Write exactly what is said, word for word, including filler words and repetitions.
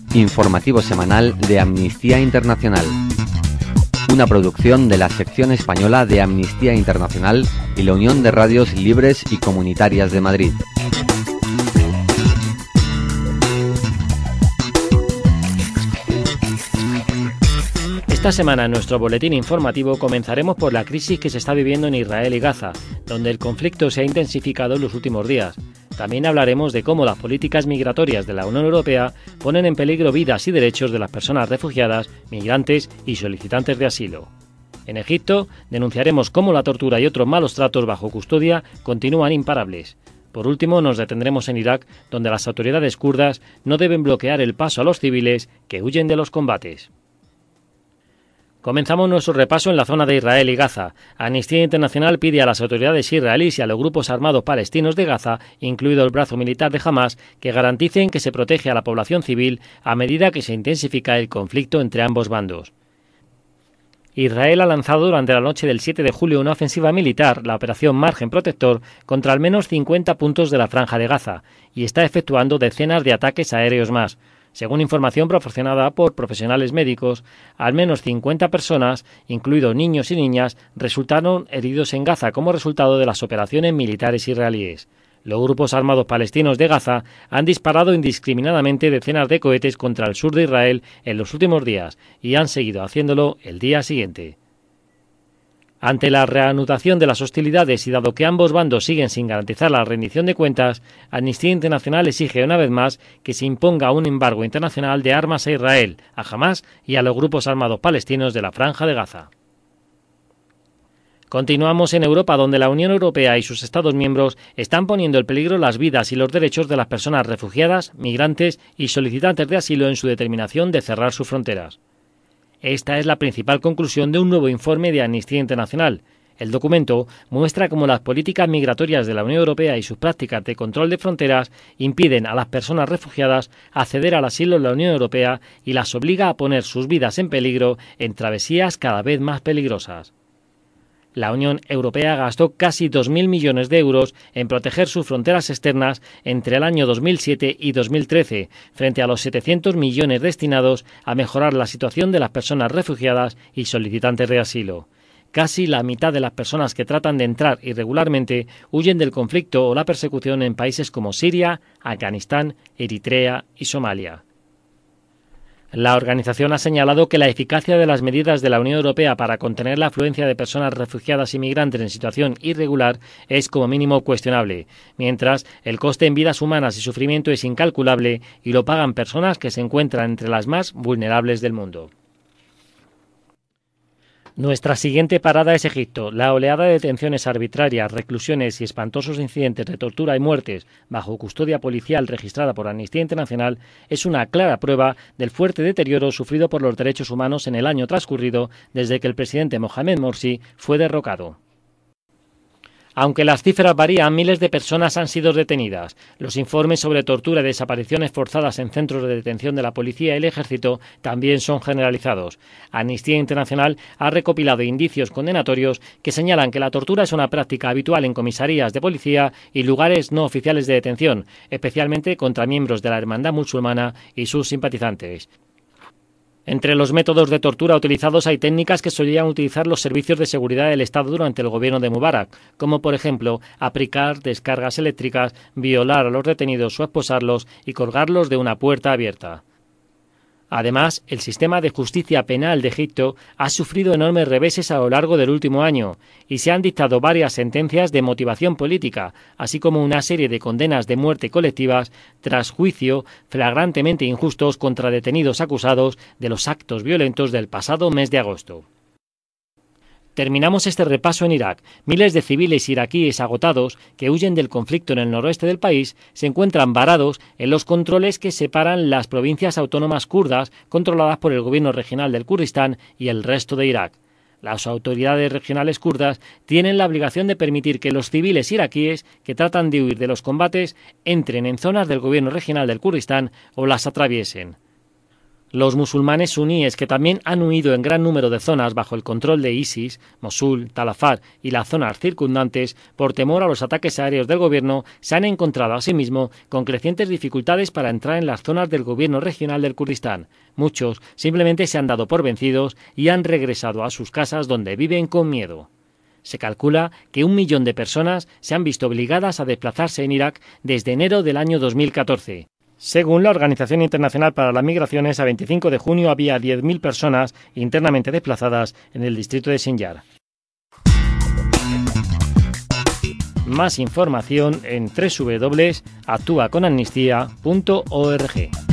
Informativo semanal de Amnistía Internacional. Una producción de la sección española de Amnistía Internacional y la Unión de Radios Libres y Comunitarias de Madrid. Esta semana en nuestro boletín informativo comenzaremos por la crisis que se está viviendo en Israel y Gaza, donde el conflicto se ha intensificado en los últimos días. También hablaremos de cómo las políticas migratorias de la Unión Europea ponen en peligro vidas y derechos de las personas refugiadas, migrantes y solicitantes de asilo. En Egipto denunciaremos cómo la tortura y otros malos tratos bajo custodia continúan imparables. Por último, nos detendremos en Irak, donde las autoridades kurdas no deben bloquear el paso a los civiles que huyen de los combates. Comenzamos nuestro repaso en la zona de Israel y Gaza. Amnistía Internacional pide a las autoridades israelíes y a los grupos armados palestinos de Gaza, incluido el brazo militar de Hamás, que garanticen que se protege a la población civil a medida que se intensifica el conflicto entre ambos bandos. Israel ha lanzado durante la noche del siete de julio una ofensiva militar, la Operación Margen Protector, contra al menos cincuenta puntos de la Franja de Gaza, y está efectuando decenas de ataques aéreos más. Según información proporcionada por profesionales médicos, al menos cincuenta personas, incluidos niños y niñas, resultaron heridos en Gaza como resultado de las operaciones militares israelíes. Los grupos armados palestinos de Gaza han disparado indiscriminadamente decenas de cohetes contra el sur de Israel en los últimos días y han seguido haciéndolo el día siguiente. Ante la reanudación de las hostilidades y dado que ambos bandos siguen sin garantizar la rendición de cuentas, Amnistía Internacional exige una vez más que se imponga un embargo internacional de armas a Israel, a Hamás y a los grupos armados palestinos de la Franja de Gaza. Continuamos en Europa, donde la Unión Europea y sus Estados miembros están poniendo en peligro las vidas y los derechos de las personas refugiadas, migrantes y solicitantes de asilo en su determinación de cerrar sus fronteras. Esta es la principal conclusión de un nuevo informe de Amnistía Internacional. El documento muestra cómo las políticas migratorias de la Unión Europea y sus prácticas de control de fronteras impiden a las personas refugiadas acceder al asilo en la Unión Europea y las obliga a poner sus vidas en peligro en travesías cada vez más peligrosas. La Unión Europea gastó casi dos mil millones de euros en proteger sus fronteras externas entre el año dos mil siete y dos mil trece, frente a los setecientos millones destinados a mejorar la situación de las personas refugiadas y solicitantes de asilo. Casi la mitad de las personas que tratan de entrar irregularmente huyen del conflicto o la persecución en países como Siria, Afganistán, Eritrea y Somalia. La organización ha señalado que la eficacia de las medidas de la Unión Europea para contener la afluencia de personas refugiadas y migrantes en situación irregular es como mínimo cuestionable, mientras el coste en vidas humanas y sufrimiento es incalculable y lo pagan personas que se encuentran entre las más vulnerables del mundo. Nuestra siguiente parada es Egipto. La oleada de detenciones arbitrarias, reclusiones y espantosos incidentes de tortura y muertes bajo custodia policial registrada por Amnistía Internacional es una clara prueba del fuerte deterioro sufrido por los derechos humanos en el año transcurrido desde que el presidente Mohamed Morsi fue derrocado. Aunque las cifras varían, miles de personas han sido detenidas. Los informes sobre tortura y desapariciones forzadas en centros de detención de la policía y el ejército también son generalizados. Amnistía Internacional ha recopilado indicios condenatorios que señalan que la tortura es una práctica habitual en comisarías de policía y lugares no oficiales de detención, especialmente contra miembros de la Hermandad Musulmana y sus simpatizantes. Entre los métodos de tortura utilizados hay técnicas que solían utilizar los servicios de seguridad del Estado durante el gobierno de Mubarak, como por ejemplo aplicar descargas eléctricas, violar a los detenidos o esposarlos y colgarlos de una puerta abierta. Además, el sistema de justicia penal de Egipto ha sufrido enormes reveses a lo largo del último año y se han dictado varias sentencias de motivación política, así como una serie de condenas de muerte colectivas tras juicio flagrantemente injustos contra detenidos acusados de los actos violentos del pasado mes de agosto. Terminamos este repaso en Irak. Miles de civiles iraquíes agotados que huyen del conflicto en el noroeste del país se encuentran varados en los controles que separan las provincias autónomas kurdas controladas por el gobierno regional del Kurdistán y el resto de Irak. Las autoridades regionales kurdas tienen la obligación de permitir que los civiles iraquíes que tratan de huir de los combates entren en zonas del gobierno regional del Kurdistán o las atraviesen. Los musulmanes suníes, que también han huido en gran número de zonas bajo el control de ISIS, Mosul, Tal Afar y las zonas circundantes, por temor a los ataques aéreos del gobierno, se han encontrado asimismo con crecientes dificultades para entrar en las zonas del gobierno regional del Kurdistán. Muchos simplemente se han dado por vencidos y han regresado a sus casas donde viven con miedo. Se calcula que un millón de personas se han visto obligadas a desplazarse en Irak desde enero del año dos mil catorce. Según la Organización Internacional para las Migraciones, a veinticinco de junio había diez mil personas internamente desplazadas en el distrito de Sinjar. Más información en doble u doble u doble u punto actúa con amnistía punto org.